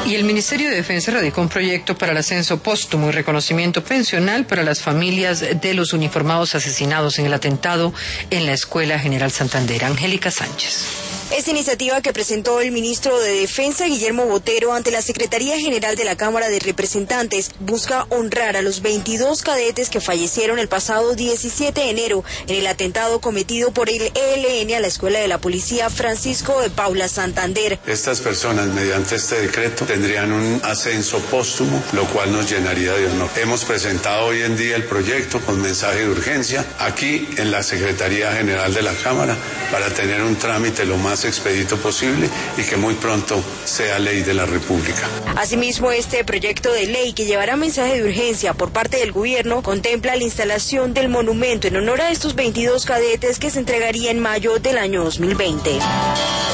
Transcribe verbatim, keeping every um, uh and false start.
Y el Ministerio de Defensa radicó un proyecto para el ascenso póstumo y reconocimiento pensional para las familias de los uniformados asesinados en el atentado en la Escuela General Santander. Angélica Sánchez. Esta iniciativa que presentó el ministro de Defensa, Guillermo Botero, ante la Secretaría General de la Cámara de Representantes, busca honrar a los veintidós cadetes que fallecieron el pasado diecisiete de enero en el atentado cometido por el E L N a la Escuela de la Policía Francisco de Paula Santander. Estas personas, mediante este decreto, tendrían un ascenso póstumo, lo cual nos llenaría de honor. Hemos presentado hoy en día el proyecto con mensaje de urgencia aquí en la Secretaría General de la Cámara para tener un trámite lo más expedito posible y que muy pronto sea ley de la República. Asimismo, este proyecto de ley, que llevará mensaje de urgencia por parte del gobierno, contempla la instalación del monumento en honor a estos veintidós cadetes que se entregaría en mayo del año dos mil veinte.